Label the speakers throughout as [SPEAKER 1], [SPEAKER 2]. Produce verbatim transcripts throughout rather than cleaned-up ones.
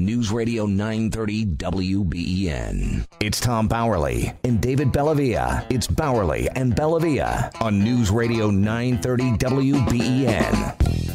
[SPEAKER 1] News Radio nine thirty W B E N. It's Tom Bowerly and David Bellavia. It's Bowerly and Bellavia on News Radio nine thirty W B E N.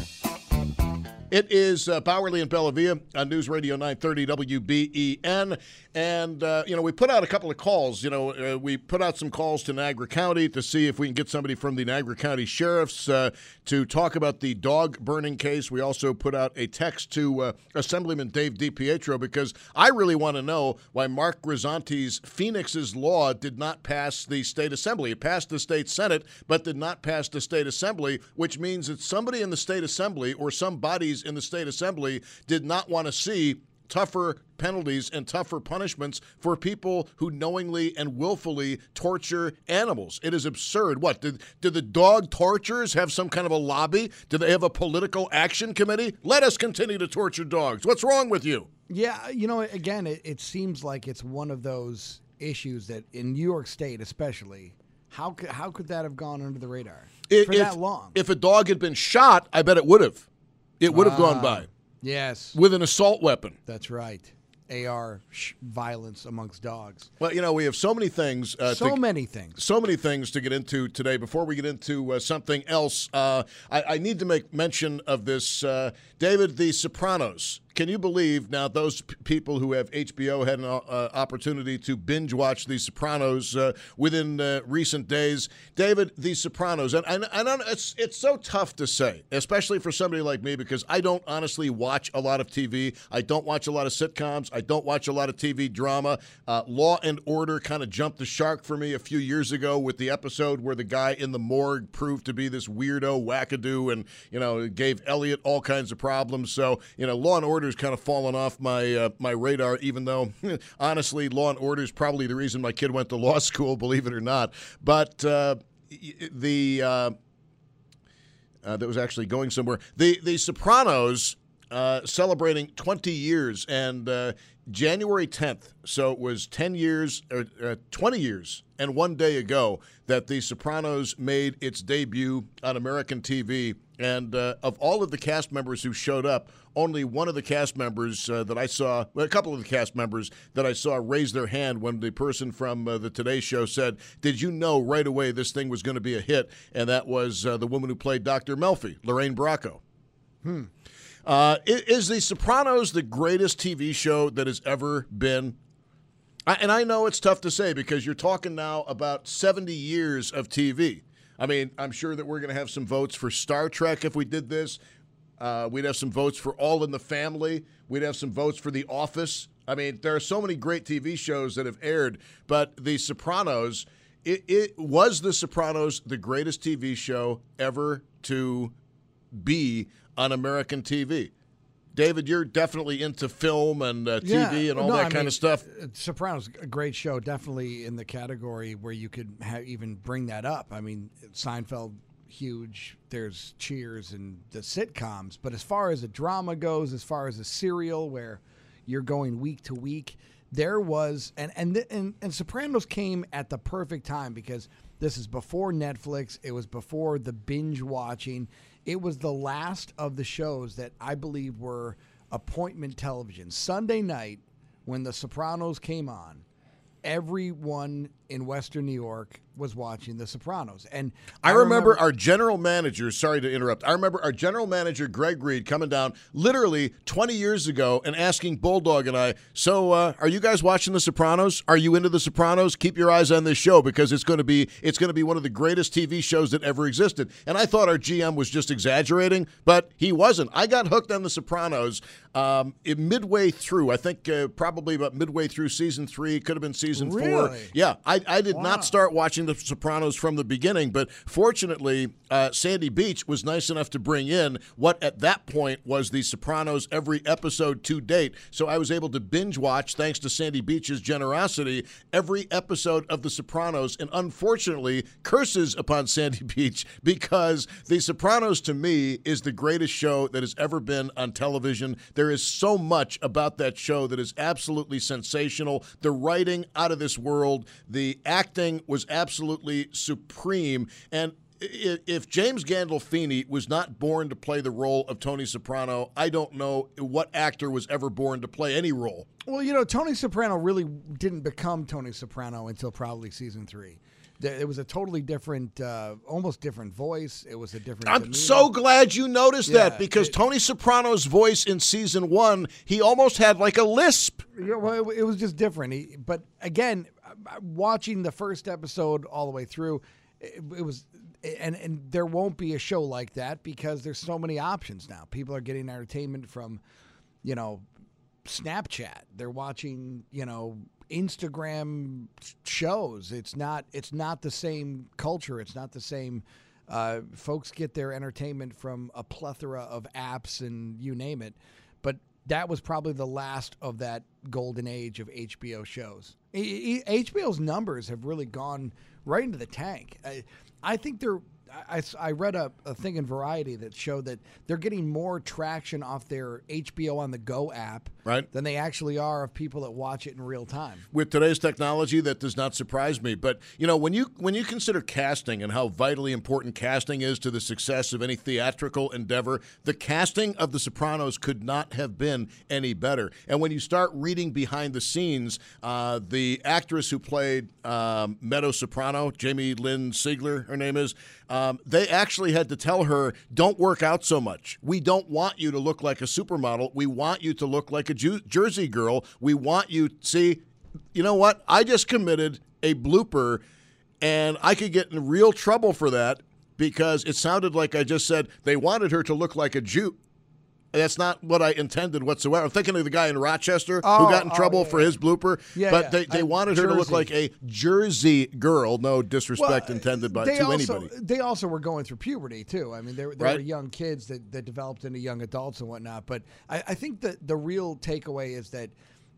[SPEAKER 2] It is uh, Bowerly and Bellavia on News Radio nine thirty W B E N. And, uh, you know, we put out a couple of calls. You know, uh, we put out some calls to Niagara County to see if we can get somebody from the Niagara County Sheriffs uh, to talk about the dog burning case. We also put out a text to uh, Assemblyman Dave DiPietro because I really want to know why Mark Grisanti's Phoenix's law did not pass the state assembly. It passed the state senate, but did not pass the state assembly, which means that somebody in the state assembly or some bodies in the state assembly did not want to see tougher penalties and tougher punishments for people who knowingly and willfully torture animals. It is absurd. What, did, did the dog torturers have some kind of a lobby? Do they have a political action committee? Let us continue to torture dogs. What's wrong with you?
[SPEAKER 3] Yeah, you know, again, it, it seems like it's one of those issues that in New York State especially, how could, how could that have gone under the radar
[SPEAKER 2] It,
[SPEAKER 3] for
[SPEAKER 2] if,
[SPEAKER 3] that long?
[SPEAKER 2] If a dog had been shot, I bet it would have. It would have
[SPEAKER 3] Ah.
[SPEAKER 2] gone by.
[SPEAKER 3] Yes.
[SPEAKER 2] With an assault weapon.
[SPEAKER 3] That's right. A R sh- violence amongst dogs.
[SPEAKER 2] Well, you know, we have so many things. Uh,
[SPEAKER 3] so
[SPEAKER 2] to,
[SPEAKER 3] many things.
[SPEAKER 2] So many things to get into today. Before we get into uh, something else, uh, I, I need to make mention of this. Uh, David, The Sopranos. Can you believe now those p- people who have H B O had an uh, opportunity to binge watch The Sopranos uh, within uh, recent days? David, The Sopranos, and, and, and it's it's so tough to say, especially for somebody like me, because I don't honestly watch a lot of T V. I don't watch a lot of sitcoms. I don't watch a lot of T V drama. Uh, Law and Order kind of jumped the shark for me a few years ago with the episode where the guy in the morgue proved to be this weirdo wackadoo and, you know, gave Elliot all kinds of problems. So, you know, Law and Order has kind of fallen off my uh, my radar, even though, honestly, Law and Order is probably the reason my kid went to law school, believe it or not. But uh, the uh, uh, that was actually going somewhere. The The Sopranos uh, celebrating twenty years, and uh, January tenth, so it was ten years, or uh, twenty years, and one day ago that The Sopranos made its debut on American T V. And uh, of all of the cast members who showed up, only one of the cast members uh, that I saw, well, a couple of the cast members that I saw raise their hand when the person from uh, the Today Show said, "Did you know right away this thing was going to be a hit?" And that was uh, the woman who played Doctor Melfi, Lorraine Bracco.
[SPEAKER 3] Hmm.
[SPEAKER 2] Uh, is The Sopranos the greatest T V show that has ever been? I, and I know it's tough to say because you're talking now about seventy years of T V. I mean, I'm sure that we're going to have some votes for Star Trek if we did this. Uh, we'd have some votes for All in the Family. We'd have some votes for The Office. I mean, there are so many great T V shows that have aired, but The Sopranos, it, it was The Sopranos the greatest T V show ever to be on American T V. David, you're definitely into film and uh, T V
[SPEAKER 3] yeah,
[SPEAKER 2] and all
[SPEAKER 3] no,
[SPEAKER 2] that
[SPEAKER 3] I
[SPEAKER 2] kind
[SPEAKER 3] mean,
[SPEAKER 2] of stuff.
[SPEAKER 3] Sopranos, a great show, definitely in the category where you could ha- even bring that up. I mean, Seinfeld, huge. There's Cheers and the sitcoms. But as far as a drama goes, as far as a serial where you're going week to week, there was, and and and, and Sopranos came at the perfect time because this is before Netflix. It was before the binge watching. It was the last of the shows that I believe were appointment television. Sunday night, when The Sopranos came on, everyone in Western New York was watching The Sopranos. And
[SPEAKER 2] I, I remember, remember our general manager, sorry to interrupt, I remember our general manager, Greg Reed, coming down literally twenty years ago and asking Bulldog and I, so uh, are you guys watching The Sopranos? Are you into The Sopranos? Keep your eyes on this show because it's going to be it's going to be one of the greatest T V shows that ever existed. And I thought our G M was just exaggerating, but he wasn't. I got hooked on The Sopranos um, midway through. I think uh, probably about midway through season three, could have been season
[SPEAKER 3] really?
[SPEAKER 2] four. Yeah, I, I did
[SPEAKER 3] wow.
[SPEAKER 2] not start watching The Sopranos from the beginning, but fortunately, uh, Sandy Beach was nice enough to bring in what at that point was The Sopranos every episode to date. So I was able to binge watch, thanks to Sandy Beach's generosity, every episode of The Sopranos, and unfortunately, curses upon Sandy Beach because The Sopranos to me is the greatest show that has ever been on television. There is so much about that show that is absolutely sensational. The writing out of this world, the acting was absolutely supreme, and if, if James Gandolfini was not born to play the role of Tony Soprano, I don't know what actor was ever born to play any role.
[SPEAKER 3] Well, you know, Tony Soprano really didn't become Tony Soprano until probably season three. It was a totally different, uh, almost different voice. It was a different
[SPEAKER 2] I'm
[SPEAKER 3] demeanor.
[SPEAKER 2] so glad you noticed
[SPEAKER 3] Yeah,
[SPEAKER 2] that because
[SPEAKER 3] it-
[SPEAKER 2] Tony Soprano's voice in season one, he almost had like a lisp.
[SPEAKER 3] Yeah, well, it, it was just different. He, but again, watching the first episode all the way through, it, it was, and and there won't be a show like that because there's so many options now. People are getting entertainment from, you know, Snapchat. They're watching, you know, Instagram shows. It's not. It's not the same culture. It's not the same. Uh, folks get their entertainment from a plethora of apps and you name it. But that was probably the last of that golden age of H B O shows. H B O's numbers have really gone right into the tank. I, I think they're. I, I read a, a thing in Variety that showed that they're getting more traction off their H B O on the Go app
[SPEAKER 2] Right.
[SPEAKER 3] than they actually are of people that watch it in real time.
[SPEAKER 2] With today's technology, that does not surprise me. But you know, when you when you consider casting and how vitally important casting is to the success of any theatrical endeavor, the casting of The Sopranos could not have been any better. And when you start reading behind the scenes, uh, the actress who played um, Meadow Soprano, Jamie Lynn Sigler, her name is. Um, they actually had to tell her, don't work out so much. We don't want you to look like a supermodel. We want you to look like a Ju- Jersey girl. We want you, see, you know what? I just committed a blooper, and I could get in real trouble for that because it sounded like I just said they wanted her to look like a Jew. That's not what I intended whatsoever. I'm thinking of the guy in Rochester
[SPEAKER 3] Oh,
[SPEAKER 2] who got in
[SPEAKER 3] oh,
[SPEAKER 2] trouble
[SPEAKER 3] yeah,
[SPEAKER 2] for
[SPEAKER 3] yeah.
[SPEAKER 2] his blooper.
[SPEAKER 3] Yeah,
[SPEAKER 2] but
[SPEAKER 3] yeah.
[SPEAKER 2] they, they
[SPEAKER 3] Uh,
[SPEAKER 2] wanted her to look
[SPEAKER 3] Jersey.
[SPEAKER 2] like a Jersey girl. No disrespect
[SPEAKER 3] Well,
[SPEAKER 2] intended by
[SPEAKER 3] they
[SPEAKER 2] to
[SPEAKER 3] also,
[SPEAKER 2] anybody.
[SPEAKER 3] They also were going through puberty too. I mean, they, were- they
[SPEAKER 2] Right.
[SPEAKER 3] were young kids that, that developed into young adults and whatnot. But I, I think that the real takeaway is that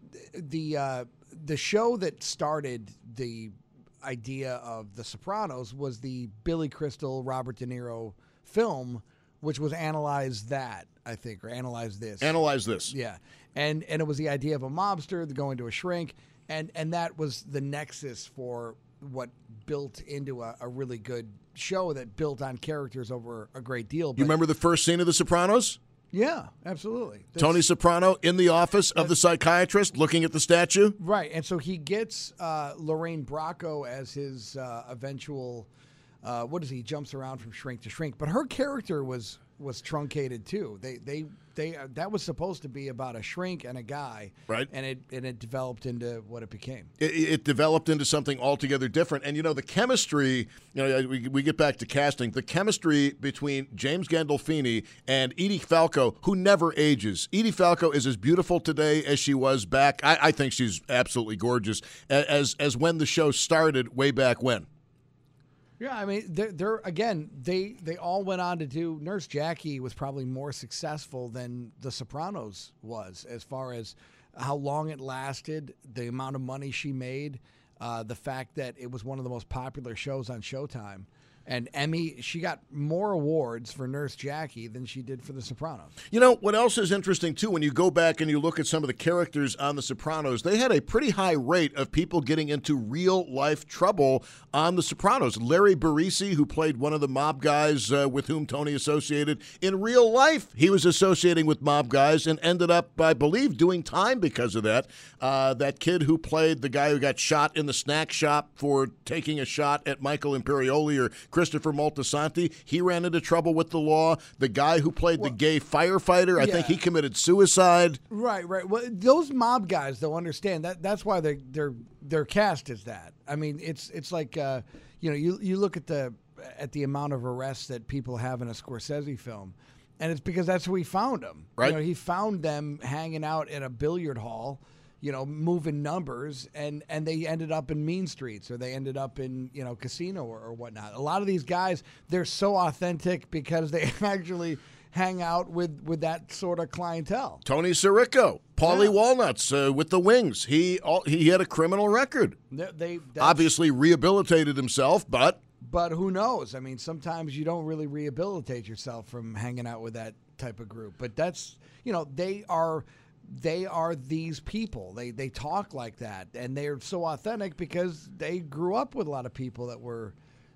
[SPEAKER 3] the uh, the show that started the idea of The Sopranos was the Billy Crystal, Robert De Niro film, which was Analyze That, I think, or Analyze This.
[SPEAKER 2] Analyze this.
[SPEAKER 3] Yeah, and and it was the idea of a mobster going to a shrink, and and that was the nexus for what built into a, a really good show that built on characters over a great deal. But
[SPEAKER 2] You remember the first scene of The Sopranos?
[SPEAKER 3] Yeah, absolutely. That's-
[SPEAKER 2] Tony Soprano in the office of the psychiatrist looking at the statue?
[SPEAKER 3] Right, and so he gets uh, Lorraine Bracco as his uh, eventual. Uh, what is he? Jumps around from shrink to shrink, but her character was was truncated too. They they they uh, that was supposed to be about a shrink and a guy,
[SPEAKER 2] Right.
[SPEAKER 3] And it and it developed into what it became.
[SPEAKER 2] It, it developed into something altogether different. And, you know, the chemistry, you know, we, we get back to casting, the chemistry between James Gandolfini and Edie Falco, who never ages. Edie Falco is as beautiful today as she was back. I, I think she's absolutely gorgeous, as as when the show started way back when.
[SPEAKER 3] Yeah, I mean, they're, they're again, they they all went on to do. Nurse Jackie was probably more successful than The Sopranos was, as far as how long it lasted, the amount of money she made, uh, the fact that it was one of the most popular shows on Showtime. And Emmy, she got more awards for Nurse Jackie than she did for The Sopranos.
[SPEAKER 2] You know, what else is interesting, too, when you go back and you look at some of the characters on The Sopranos, they had a pretty high rate of people getting into real-life trouble on The Sopranos. Larry Barisi, who played one of the mob guys uh, with whom Tony associated, in real life, he was associating with mob guys and ended up, I believe, doing time because of that. Uh, that kid who played the guy who got shot in the snack shop for taking a shot at Michael Imperioli or Christopher Moltisanti, he ran into trouble with the law. The guy who played the gay firefighter, I
[SPEAKER 3] yeah.
[SPEAKER 2] think he committed suicide.
[SPEAKER 3] Right, right. Well, those mob guys, they'll understand that. That's why they they're they're cast as that. I mean, it's it's like uh, you know, you you look at the at the amount of arrests that people have in a Scorsese film, and it's because that's where he found them.
[SPEAKER 2] Right.
[SPEAKER 3] You know, he found them hanging out in a billiard hall, you know, moving numbers, and, and they ended up in Mean Streets, or they ended up in, you know, Casino or, or whatnot. A lot of these guys, they're so authentic because they actually hang out with, with that sort of clientele.
[SPEAKER 2] Tony Sirico, Paulie
[SPEAKER 3] Yeah.
[SPEAKER 2] Walnuts uh, with the Wings. He all, he had a criminal record.
[SPEAKER 3] They, they that's-
[SPEAKER 2] Obviously rehabilitated himself, but
[SPEAKER 3] But who knows? I mean, sometimes you don't really rehabilitate yourself from hanging out with that type of group. But that's, you know, they are they are these people. They they talk like that, and they're so authentic because they grew up with a lot of people that were,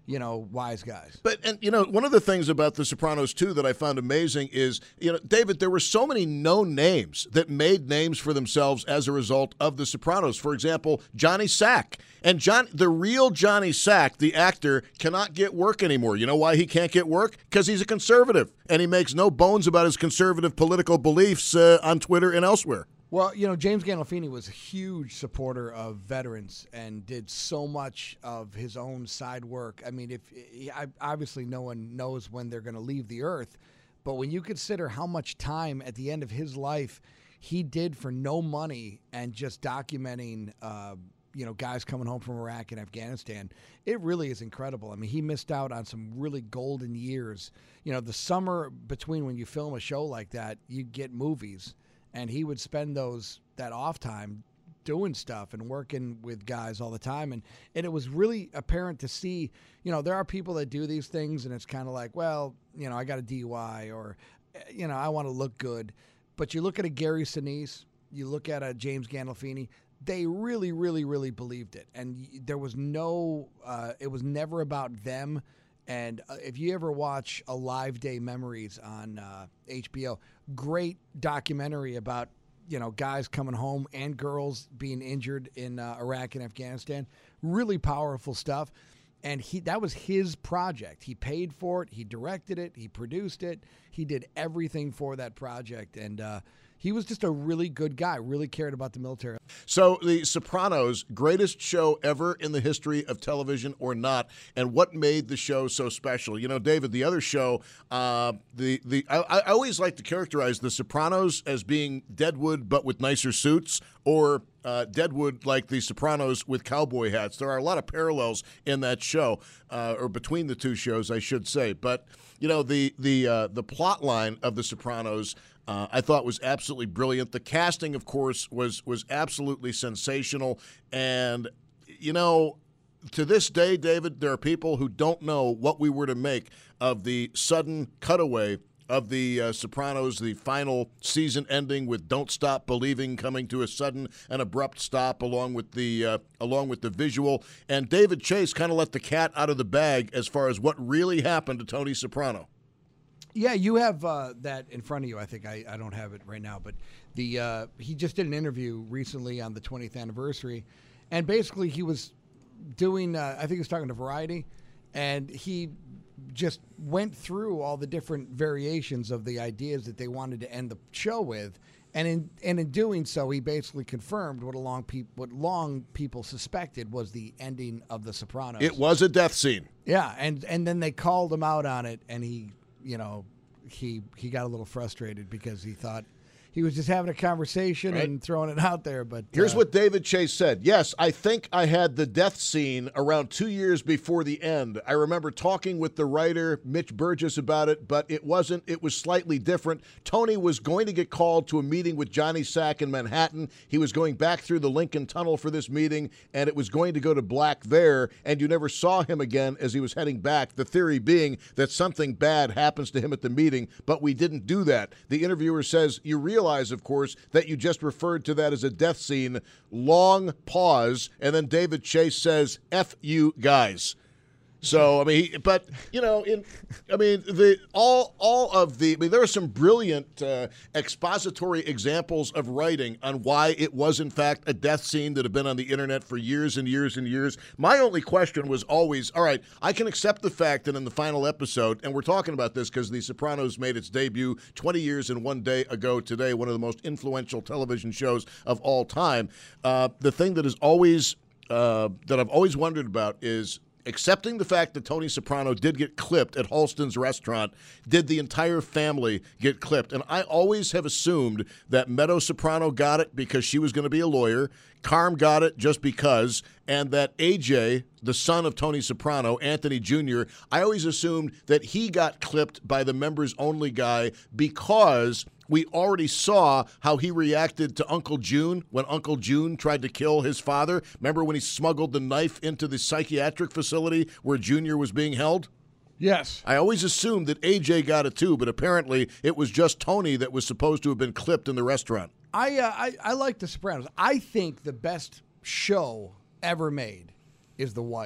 [SPEAKER 3] you know, wise guys.
[SPEAKER 2] But, and, you know, one of the things about The Sopranos, too, that I found amazing is, you know, David, there were so many known names that made names for themselves as a result of The Sopranos. For example, Johnny Sack. And John, the real Johnny Sack, the actor, cannot get work anymore. You know why he can't get work? Because he's a conservative, and he makes no bones about his conservative political beliefs uh, on Twitter and elsewhere.
[SPEAKER 3] Well, you know, James Gandolfini was a huge supporter of veterans and did so much of his own side work. I mean, if obviously no one knows when they're going to leave the earth, but when you consider how much time at the end of his life he did for no money and just documenting, uh, you know, guys coming home from Iraq and Afghanistan, it really is incredible. I mean, he missed out on some really golden years. You know, the summer between when you film a show like that, you get movies. And he would spend those that off time doing stuff and working with guys all the time. And, and it was really apparent to see, you know, there are people that do these things and it's kind of like, well, you know, I got a D U I or, you know, I want to look good. But you look at a Gary Sinise, you look at a James Gandolfini, they really, really, really believed it. And there was no, uh, it was never about them. And uh, if you ever watch A Live Day Memories on uh, H B O, great documentary about, you know, guys coming home and girls being injured in uh, Iraq and Afghanistan. Really powerful stuff. And he that was his project. He paid for it. He directed it. He produced it. He did everything for that project. And uh, he was just a really good guy, really cared about the military.
[SPEAKER 2] So The Sopranos, greatest show ever in the history of television or not, and what made the show so special? You know, David, the other show, uh, the the I, I always like to characterize The Sopranos as being Deadwood but with nicer suits, or uh, Deadwood like The Sopranos with cowboy hats. There are a lot of parallels in that show, uh, or between the two shows, I should say. But, you know, the, the, uh, the plot line of The Sopranos Uh, I thought was absolutely brilliant. The casting, of course, was was absolutely sensational. And, you know, to this day, David, there are people who don't know what we were to make of the sudden cutaway of the uh, Sopranos, the final season ending with "Don't Stop Believing" coming to a sudden and abrupt stop, along with the uh, along with the visual. And David Chase kind of let the cat out of the bag as far as what really happened to Tony Soprano.
[SPEAKER 3] Yeah, you have uh, that in front of you. I think I, I don't have it right now, but the uh, he just did an interview recently on the twentieth anniversary, and basically he was doing. Uh, I think he was talking to Variety, and he just went through all the different variations of the ideas that they wanted to end the show with, and in and in doing so, he basically confirmed what a long pe- what long people suspected was the ending of The Sopranos.
[SPEAKER 2] It was a death scene.
[SPEAKER 3] Yeah, and and then they called him out on it, and he. You know, he he got a little frustrated because he thought he was just having a conversation right. and throwing it out there. But
[SPEAKER 2] here's
[SPEAKER 3] uh,
[SPEAKER 2] what David Chase said. Yes, I think I had the death scene around two years before the end. I remember talking with the writer, Mitch Burgess, about it, but it wasn't. It was slightly different. Tony was going to get called to a meeting with Johnny Sack in Manhattan. He was going back through the Lincoln Tunnel for this meeting, and it was going to go to black there, and you never saw him again as he was heading back, the theory being that something bad happens to him at the meeting, but we didn't do that. The interviewer says, you realize Realize, of course, that you just referred to that as a death scene. Long pause, and then David Chase says, F you guys. So, I mean, he, but, you know, in, I mean, the all all of the, I mean, there are some brilliant uh, expository examples of writing on why it was, in fact, a death scene that had been on the internet for years and years and years. My only question was always, all right, I can accept the fact that in the final episode, and we're talking about this because The Sopranos made its debut twenty years and one day ago today, one of the most influential television shows of all time. Uh, the thing that is always, uh, that I've always wondered about is, accepting the fact that Tony Soprano did get clipped at Halston's restaurant, did the entire family get clipped? And I always have assumed that Meadow Soprano got it because she was going to be a lawyer, Carm got it just because, and that A J, the son of Tony Soprano, Anthony Junior, I always assumed that he got clipped by the members-only guy because we already saw how he reacted to Uncle June when Uncle June tried to kill his father. Remember when he smuggled the knife into the psychiatric facility where Junior was being held?
[SPEAKER 3] Yes.
[SPEAKER 2] I always assumed that A J got it too, but apparently it was just Tony that was supposed to have been clipped in the restaurant.
[SPEAKER 3] I uh, I, I like The Sopranos. I think the best show ever made is The Wire.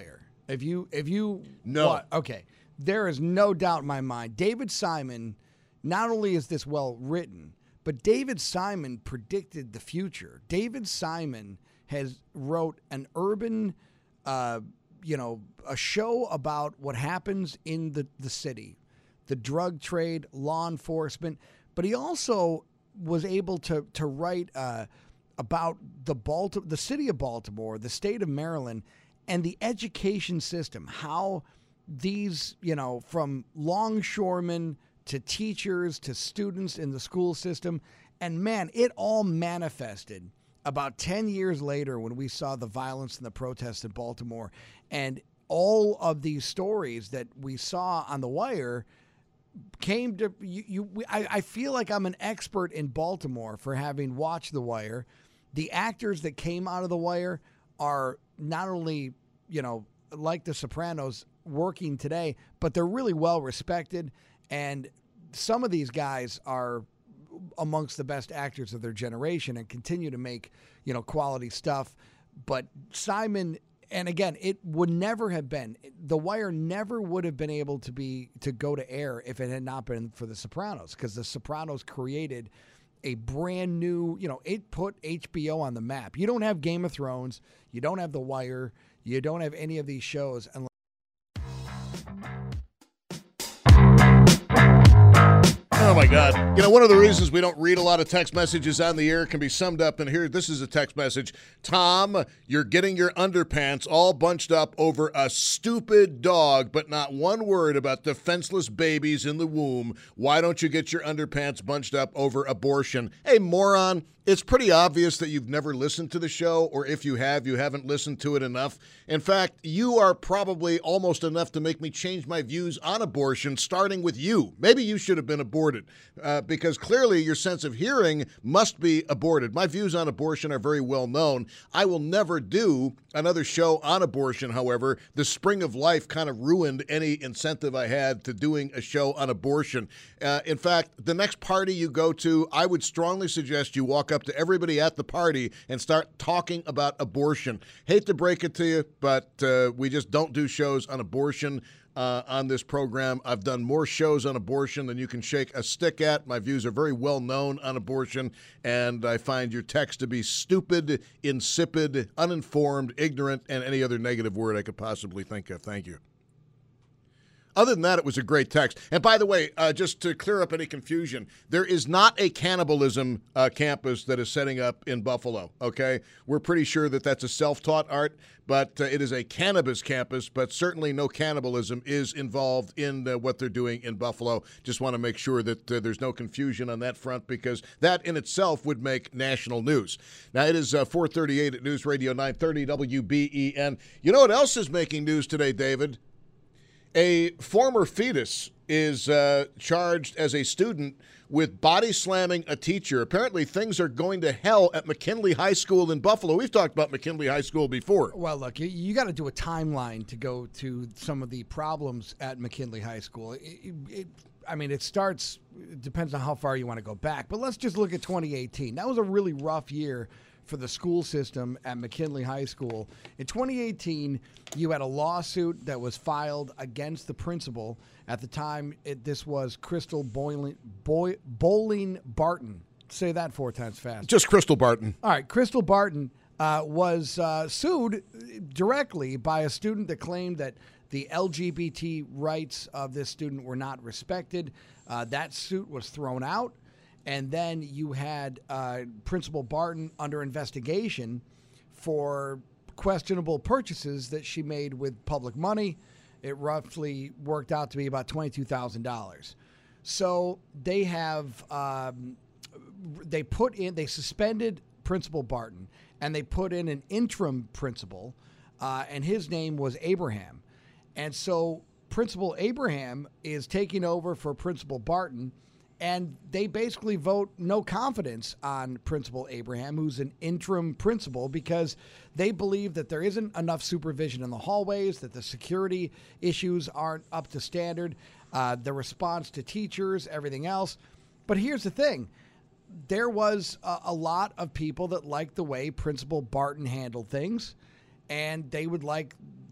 [SPEAKER 3] If you, if you,
[SPEAKER 2] No.
[SPEAKER 3] What? Okay. There is no doubt in my mind. David Simon, not only is this well written, but David Simon predicted the future. David Simon has wrote an urban, uh, you know, a show about what happens in the, the city, the drug trade, law enforcement. But he also was able to to write uh, about the Baltimore, the city of Baltimore, the state of Maryland, and the education system, how these, you know, from longshoremen to teachers to students in the school system. And man, it all manifested about ten years later when we saw the violence and the protests in Baltimore. And all of these stories that we saw on The Wire came to you. you I, I feel like I'm an expert in Baltimore for having watched The Wire. The actors that came out of The Wire are not only, you know, like The Sopranos working today, but they're really well respected. And some of these guys are amongst the best actors of their generation and continue to make, you know, quality stuff. But Simon, and again, it would never have been, The Wire never would have been able to be, to go to air if it had not been for The Sopranos, because The Sopranos created a brand new, you know, it put H B O on the map. You don't have Game of Thrones, you don't have The Wire, you don't have any of these shows unless
[SPEAKER 2] Oh, my God. You know, one of the reasons we don't read a lot of text messages on the air can be summed up in here. This is a text message. Tom, you're getting your underpants all bunched up over a stupid dog, but not one word about defenseless babies in the womb. Why don't you get your underpants bunched up over abortion? Hey, moron. It's pretty obvious that you've never listened to the show, or if you have, you haven't listened to it enough. In fact, you are probably almost enough to make me change my views on abortion, starting with you. Maybe you should have been aborted, uh, because clearly your sense of hearing must be aborted. My views on abortion are very well known. I will never do another show on abortion, however. The spring of life kind of ruined any incentive I had to doing a show on abortion. Uh, in fact, the next party you go to, I would strongly suggest you walk up to everybody at the party and start talking about abortion. Hate to break it to you, but uh, we just don't do shows on abortion uh, on this program. I've done more shows on abortion than you can shake a stick at. My views are very well known on abortion, and I find your text to be stupid, insipid, uninformed, ignorant, and any other negative word I could possibly think of. Thank you. Other than that, it was a great text. And by the way, uh, just to clear up any confusion, there is not a cannibalism uh, campus that is setting up in Buffalo, okay? We're pretty sure that that's a self-taught art, but uh, it is a cannabis campus, but certainly no cannibalism is involved in uh, what they're doing in Buffalo. Just want to make sure that uh, there's no confusion on that front, because that in itself would make national news. Now, it is uh, four thirty-eight at News Radio nine thirty W B E N. You know what else is making news today, David? A former fetus is uh, charged as a student with body slamming a teacher. Apparently, things are going to hell at McKinley High School in Buffalo. We've talked about McKinley High School before.
[SPEAKER 3] Well, look, you, you got to do a timeline to go to some of the problems at McKinley High School. It, it, it, I mean, it starts, it depends on how far you want to go back, but let's just look at twenty eighteen. That was a really rough year for the school system at McKinley High School. In twenty eighteen, you had a lawsuit that was filed against the principal. At the time, it, this was Crystal Boyling, Boy, Bowling Barton. Say that four times fast.
[SPEAKER 2] Just Crystal Barton.
[SPEAKER 3] All right, Crystal Barton uh, was uh, sued directly by a student that claimed that the L G B T rights of this student were not respected. Uh, that suit was thrown out. And then you had uh, Principal Barton under investigation for questionable purchases that she made with public money. It roughly worked out to be about twenty-two thousand dollars. So they have, um, they put in, they suspended Principal Barton, and they put in an interim principal, uh, and his name was Abraham. And so Principal Abraham is taking over for Principal Barton. And they basically vote no confidence on Principal Abraham, who's an interim principal, because they believe that there isn't enough supervision in the hallways, that the security issues aren't up to standard, uh, the response to teachers, everything else. But here's the thing. There was a, a lot of people that liked the way Principal Barton handled things, and they would like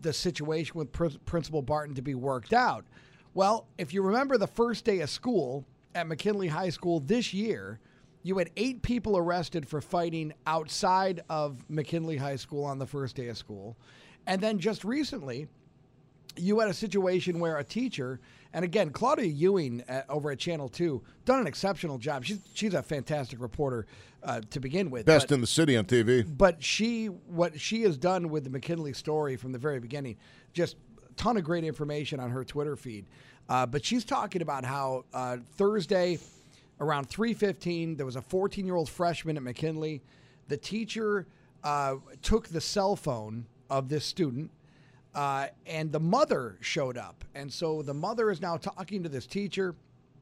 [SPEAKER 3] the situation with Pr- Principal Barton to be worked out. Well, if you remember the first day of school at McKinley High School this year, you had eight people arrested for fighting outside of McKinley High School on the first day of school. And then just recently, you had a situation where a teacher, and again, Claudia Ewing at, over at Channel two, done an exceptional job. She's she's a fantastic reporter uh, to begin with.
[SPEAKER 2] Best
[SPEAKER 3] but,
[SPEAKER 2] in the city on T V.
[SPEAKER 3] But she, what she has done with the McKinley story from the very beginning, just a ton of great information on her Twitter feed. Uh, but she's talking about how uh, Thursday around three fifteen, there was a fourteen-year-old freshman at McKinley. The teacher uh, took the cell phone of this student, uh, and the mother showed up. And so the mother is now talking to this teacher.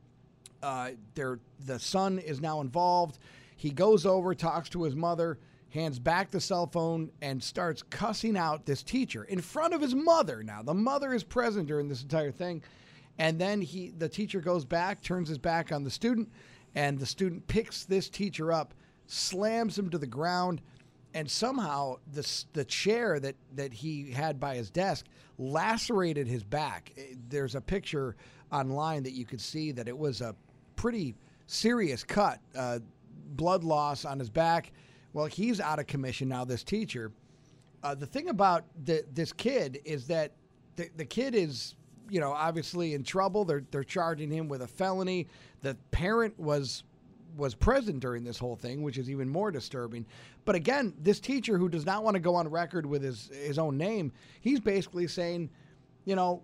[SPEAKER 3] Uh, their, the son is now involved. He goes over, talks to his mother, hands back the cell phone, and starts cussing out this teacher in front of his mother. Now, the mother is present during this entire thing. And then he, the teacher goes back, turns his back on the student, and the student picks this teacher up, slams him to the ground, and somehow the, the chair that, that he had by his desk lacerated his back. There's a picture online that you could see that it was a pretty serious cut, uh, blood loss on his back. Well, he's out of commission now, this teacher. Uh, the thing about the, this kid is that the, the kid is, you know, obviously in trouble. They're they're charging him with a felony. The parent was was present during this whole thing, which is even more disturbing. But again, this teacher who does not want to go on record with his his own name, he's basically saying, you know,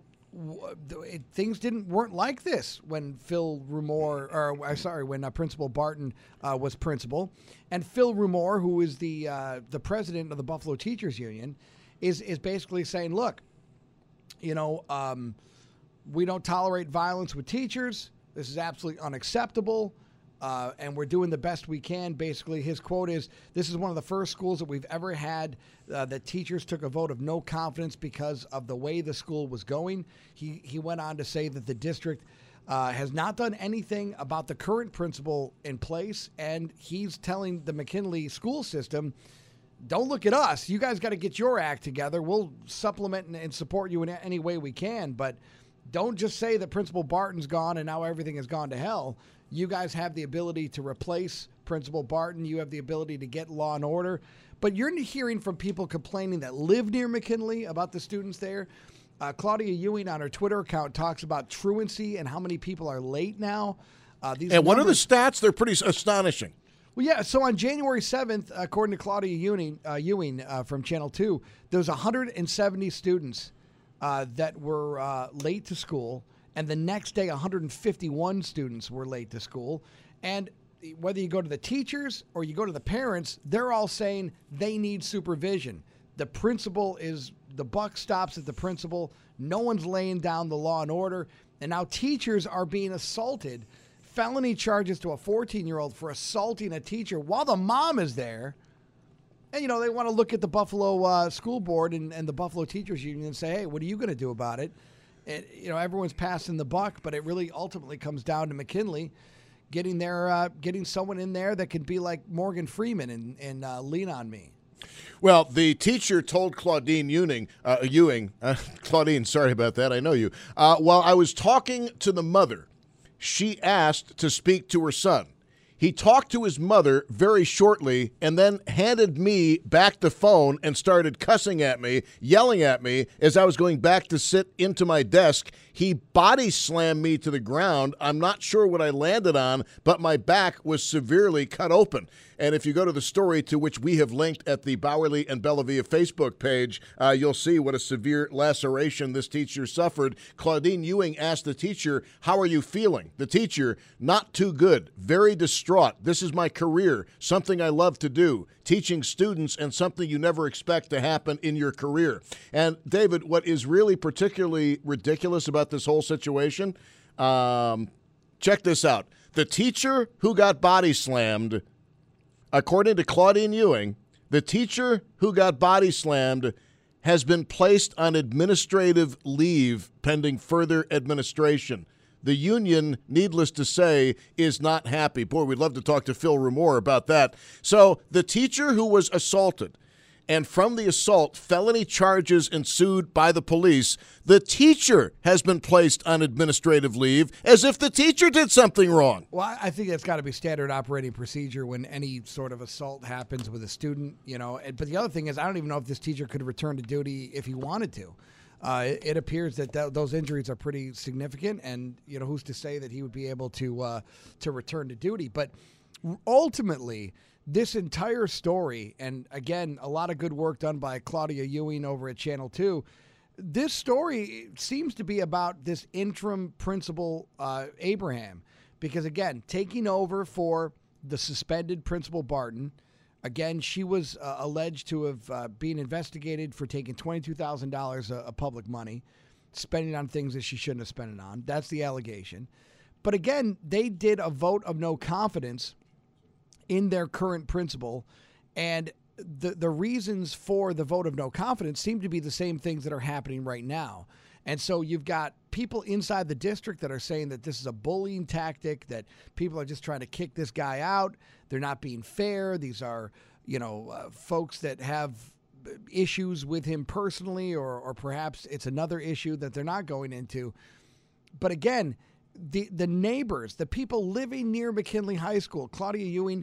[SPEAKER 3] it, things didn't weren't like this when Phil Rumore, or uh, sorry, when uh, Principal Barton uh, was principal, and Phil Rumore, who is the uh, the president of the Buffalo Teachers Union, is is basically saying, look, you know, um, we don't tolerate violence with teachers. This is absolutely unacceptable. Uh, and we're doing the best we can. Basically, his quote is, this is one of the first schools that we've ever had uh, that teachers took a vote of no confidence because of the way the school was going. He, he went on to say that the district uh, has not done anything about the current principal in place. And he's telling the McKinley school system, don't look at us. You guys got to get your act together. We'll supplement and, and support you in any way we can. But don't just say that Principal Barton's gone and now everything has gone to hell. You guys have the ability to replace Principal Barton. You have the ability to get law and order. But you're hearing from people complaining that live near McKinley about the students there. Uh, Claudia Ewing on her Twitter account talks about truancy and how many people are late now. Uh, these
[SPEAKER 2] and what
[SPEAKER 3] numbers-
[SPEAKER 2] are the stats? They're pretty astonishing.
[SPEAKER 3] Well, yeah, so on January seventh, according to Claudia Ewing, uh, Ewing uh, from Channel two, there was one hundred seventy students uh, that were uh, late to school. And the next day, one hundred fifty-one students were late to school. And whether you go to the teachers or you go to the parents, they're all saying they need supervision. The principal is, the buck stops at the principal. No one's laying down the law and order. And now teachers are being assaulted. Felony charges to a fourteen-year-old for assaulting a teacher while the mom is there. And, you know, they want to look at the Buffalo uh, School Board and, and the Buffalo Teachers Union and say, hey, what are you going to do about it? And, you know, everyone's passing the buck, but it really ultimately comes down to McKinley getting their, uh, getting someone in there that can be like Morgan Freeman and, and uh, lean on me.
[SPEAKER 2] Well, the teacher told Claudine Ewing, uh, Ewing uh, Claudine, sorry about that, I know you. Uh, while I was talking to the mother, she asked to speak to her son. He talked to his mother very shortly and then handed me back the phone and started cussing at me, yelling at me as I was going back to sit into my desk. He body slammed me to the ground. I'm not sure what I landed on, but my back was severely cut open. And if you go to the story to which we have linked at the Bowerly and Bellavia Facebook page, uh, you'll see what a severe laceration this teacher suffered. Claudine Ewing asked the teacher, how are you feeling? The teacher, not too good, very distraught. This is my career, something I love to do, teaching students and something you never expect to happen in your career. And David, what is really particularly ridiculous about this whole situation, um, check this out. The teacher who got body slammed, according to Claudine Ewing, the teacher who got body slammed has been placed on administrative leave pending further administration. The union, needless to say, is not happy. Boy, we'd love to talk to Phil Rumore about that. So the teacher who was assaulted and from the assault, felony charges ensued by the police. The teacher has been placed on administrative leave as if the teacher did something wrong.
[SPEAKER 3] Well, I think that's got to be standard operating procedure when any sort of assault happens with a student, you know. But the other thing is, I don't even know if this teacher could return to duty if he wanted to. Uh, it, it appears that th- those injuries are pretty significant, and you know, who's to say that he would be able to uh, to return to duty? But ultimately, this entire story, and again, a lot of good work done by Claudia Ewing over at Channel two. This story seems to be about this interim principal uh, Abraham, because again, taking over for the suspended Principal Barton. Again, she was uh, alleged to have uh, been investigated for taking twenty-two thousand dollars of public money, spending on things that she shouldn't have spent it on. That's the allegation. But again, they did a vote of no confidence in their current principal, and the the reasons for the vote of no confidence seem to be the same things that are happening right now. And so you've got people inside the district that are saying that this is a bullying tactic, that people are just trying to kick this guy out. They're not being fair. These are, you know, uh, folks that have issues with him personally, or or perhaps it's another issue that they're not going into. But again, the the neighbors, the people living near McKinley High School, Claudia Ewing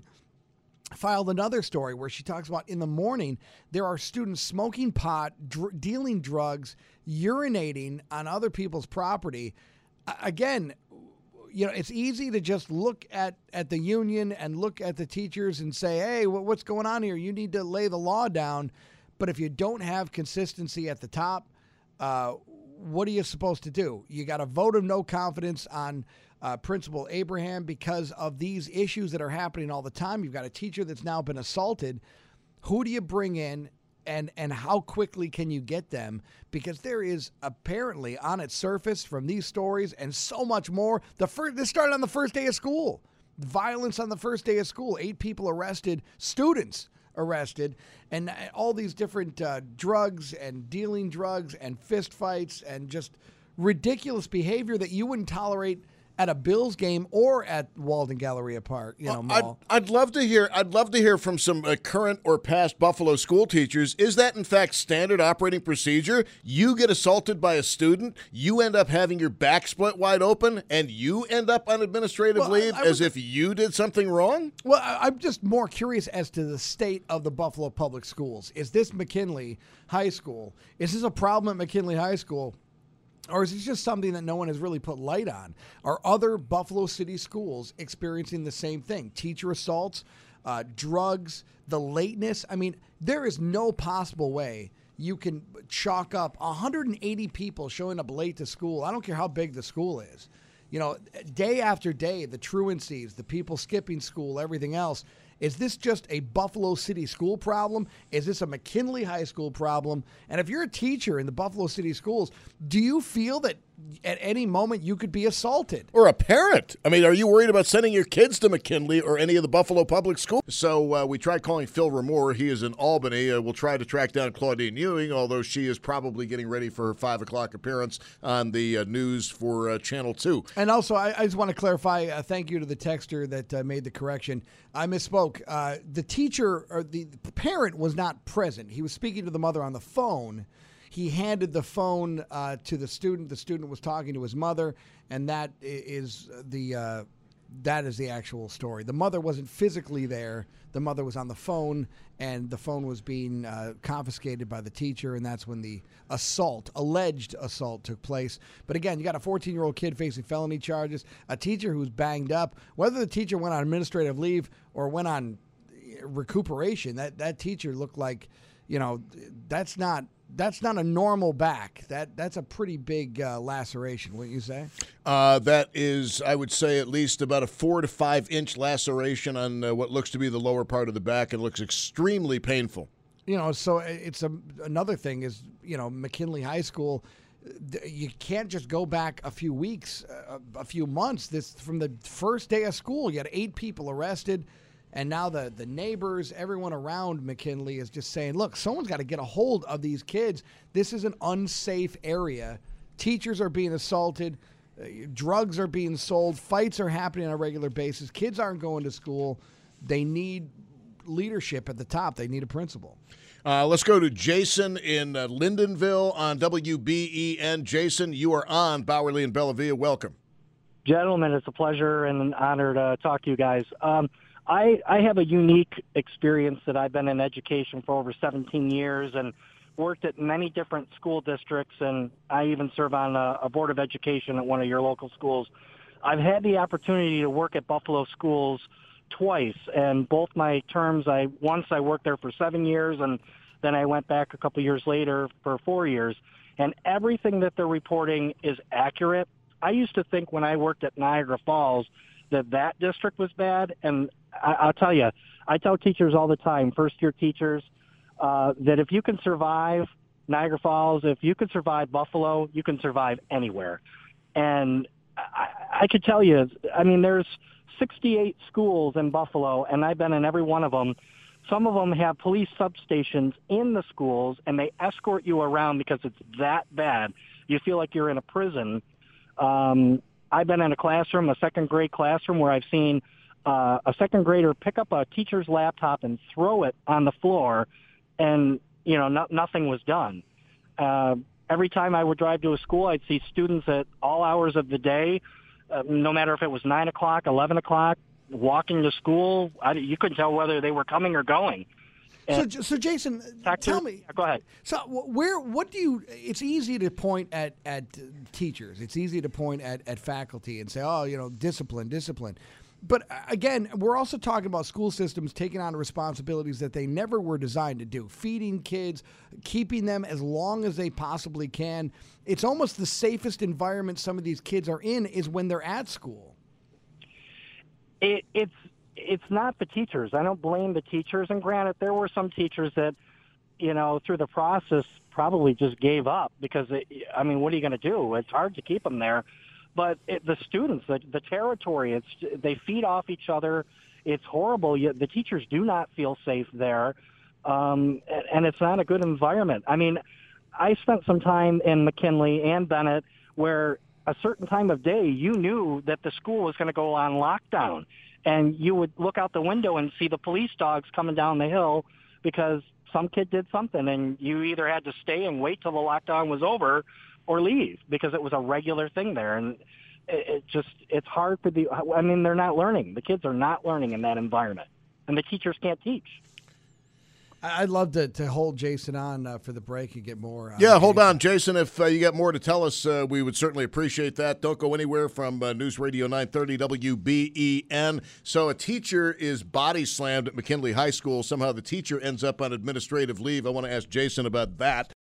[SPEAKER 3] filed another story where she talks about in the morning there are students smoking pot, dr- dealing drugs, urinating on other people's property. Uh, again, you know, it's easy to just look at, at the union and look at the teachers and say, hey, wh- what's going on here? You need to lay the law down. But if you don't have consistency at the top, uh, what are you supposed to do? You got a vote of no confidence on Uh, Principal Abraham because of these issues that are happening all the time. You've got a teacher that's now been assaulted. Who do you bring in, and and how quickly can you get them? Because there is apparently on its surface from these stories and so much more. The first this started on the first day of school. Violence on the first day of school. Eight people arrested, students arrested, and all these different uh, drugs and dealing drugs and fist fights and just ridiculous behavior that you wouldn't tolerate at a Bills game or at Walden Galleria Park, you know, mall.
[SPEAKER 2] I'd, I'd love to hear. I'd love to hear from some uh, current or past Buffalo school teachers. Is that in fact standard operating procedure? You get assaulted by a student, you end up having your back split wide open, and you end up on administrative
[SPEAKER 3] well,
[SPEAKER 2] leave
[SPEAKER 3] I, I
[SPEAKER 2] as
[SPEAKER 3] was,
[SPEAKER 2] if you did something wrong?
[SPEAKER 3] Well, I, I'm just more curious as to the state of the Buffalo Public Schools. Is this McKinley High School? Is this a problem at McKinley High School? Or is it just something that no one has really put light on? Are other Buffalo City schools experiencing the same thing? Teacher assaults, uh, drugs, the lateness. I mean, there is no possible way you can chalk up one hundred eighty people showing up late to school. I don't care how big the school is. You know, day after day, the truancies, the people skipping school, everything else. Is this just a Buffalo City school problem? Is this a McKinley High School problem? And if you're a teacher in the Buffalo City schools, do you feel that at any moment you could be assaulted?
[SPEAKER 2] Or a parent. I mean, are you worried about sending your kids to McKinley or any of the Buffalo public schools? So uh, we tried calling Phil Ramore. He is in Albany. Uh, we'll try to track down Claudine Ewing, although she is probably getting ready for her five o'clock appearance on the uh, news for uh, Channel two.
[SPEAKER 3] And also, I, I just want to clarify, uh, thank you to the texter that uh, made the correction. I misspoke. Uh, the teacher or the parent was not present. He was speaking to the mother on the phone. He handed the phone uh, to the student. The student was talking to his mother, and that is the uh, that is the actual story. The mother wasn't physically there. The mother was on the phone, and the phone was being uh, confiscated by the teacher, and that's when the assault, alleged assault, took place. But again, you got a fourteen-year-old kid facing felony charges, a teacher who's banged up. Whether the teacher went on administrative leave or went on recuperation, that, that teacher looked like, you know, that's not that's not a normal back. That that's a pretty big uh, laceration, wouldn't you say?
[SPEAKER 2] Uh, that is, I would say, at least about a four to five inch laceration on uh, what looks to be the lower part of the back. It looks extremely painful.
[SPEAKER 3] You know, so it's a, another thing is, you know, McKinley High School, you can't just go back a few weeks, a, a few months. This from the first day of school, you had eight people arrested. And now the, the neighbors, everyone around McKinley is just saying, look, someone's got to get a hold of these kids. This is an unsafe area. Teachers are being assaulted. Uh, drugs are being sold. Fights are happening on a regular basis. Kids aren't going to school. They need leadership at the top. They need a principal.
[SPEAKER 2] Uh, let's go to Jason in uh, Lyndonville on W B E N. Jason, you are on Bowerly and Bellavia. Welcome.
[SPEAKER 4] Gentlemen, it's a pleasure and an honor to talk to you guys. Um, I, I have a unique experience that I've been in education for over seventeen years and worked at many different school districts, and I even serve on a, a board of education at one of your local schools. I've had the opportunity to work at Buffalo schools twice, and both my terms, I once I worked there for seven years, and then I went back a couple years later for four years, and everything that they're reporting is accurate. I used to think when I worked at Niagara Falls that that district was bad, and I, I'll tell you, I tell teachers all the time, first-year teachers, uh, that if you can survive Niagara Falls, if you can survive Buffalo, you can survive anywhere. And I, I could tell you, I mean, there's sixty-eight schools in Buffalo, and I've been in every one of them. Some of them have police substations in the schools, and they escort you around because it's that bad. You feel like you're in a prison. Um, I've been in a classroom, a second grade classroom, where I've seen uh, a second grader pick up a teacher's laptop and throw it on the floor, and, you know, no, nothing was done. Uh, every time I would drive to a school, I'd see students at all hours of the day, uh, no matter if it was nine o'clock, eleven o'clock, walking to school. I, you couldn't tell whether they were coming or going.
[SPEAKER 3] So, so Jason,
[SPEAKER 4] Factor,
[SPEAKER 3] tell me.
[SPEAKER 4] Yeah, go ahead.
[SPEAKER 3] So, where, what do you? It's easy to point at at teachers. It's easy to point at at faculty and say, oh, you know, discipline, discipline. But again, we're also talking about school systems taking on responsibilities that they never were designed to do. Feeding kids, keeping them as long as they possibly can. It's almost the safest environment some of these kids are in is when they're at school.
[SPEAKER 4] It, it's. It's not the teachers. I don't blame the teachers. And granted, there were some teachers that, you know, through the process probably just gave up because, it, I mean, what are you going to do? It's hard to keep them there. But it, the students, the, the territory, it's they feed off each other. It's horrible. You, the teachers do not feel safe there, um, and, and it's not a good environment. I mean, I spent some time in McKinley and Bennett where a certain time of day you knew that the school was going to go on lockdown. And you would look out the window and see the police dogs coming down the hill because some kid did something, and you either had to stay and wait till the lockdown was over or leave because it was a regular thing there. And it, it just, it's hard for the, I mean, they're not learning. The kids are not learning in that environment, and the teachers can't teach.
[SPEAKER 3] I'd love to, to hold Jason on uh, for the break and get more. Uh,
[SPEAKER 2] yeah, hold on, Jason. If uh, you got more to tell us, uh, we would certainly appreciate that. Don't go anywhere from uh, News Radio nine thirty W B E N. So a teacher is body slammed at McKinley High School. Somehow the teacher ends up on administrative leave. I want to ask Jason about that.